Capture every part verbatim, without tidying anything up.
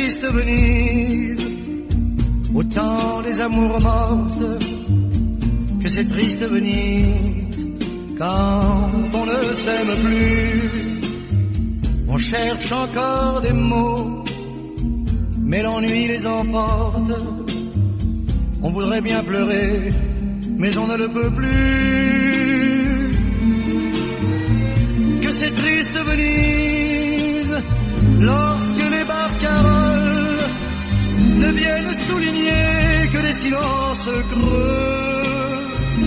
triste Venise, au temps des amours mortes, que c'est triste Venise, quand on ne s'aime plus. On cherche encore des mots, mais l'ennui les emporte. On voudrait bien pleurer, mais on ne le peut plus. Que c'est triste Venise, lorsque les barcaroles ne viennent souligner que des silences creux,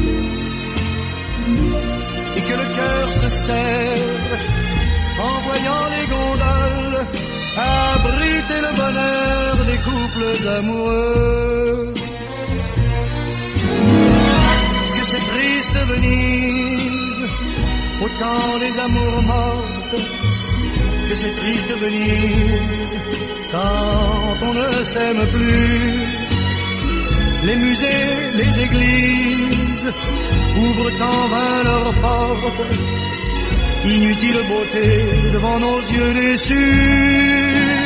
et que le cœur se serre en voyant les gondoles abriter le bonheur des couples amoureux. Que c'est triste Venise, au temps des amours mortes, que c'est triste Venise, quand on ne s'aime plus. Les musées, les églises ouvrent en vain leurs portes, inutile beauté devant nos yeux déçus.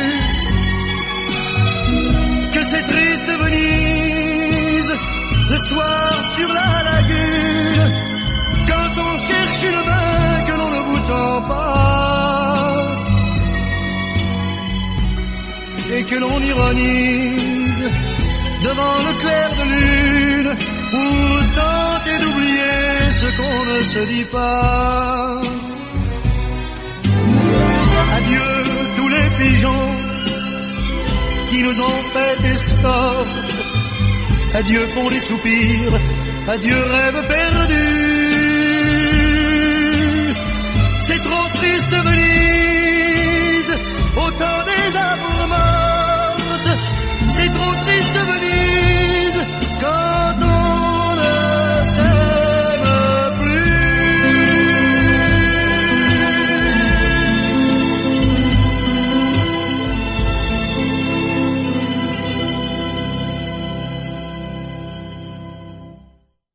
Que c'est triste Venise, le soir sur la lagune, quand on cherche une main que l'on ne vous tend pas, et que l'on ironise devant le clair de lune, pour tenter d'oublier ce qu'on ne se dit pas. Adieu tous les pigeons qui nous ont fait escorte, adieu pour les soupirs, adieu rêve perdu.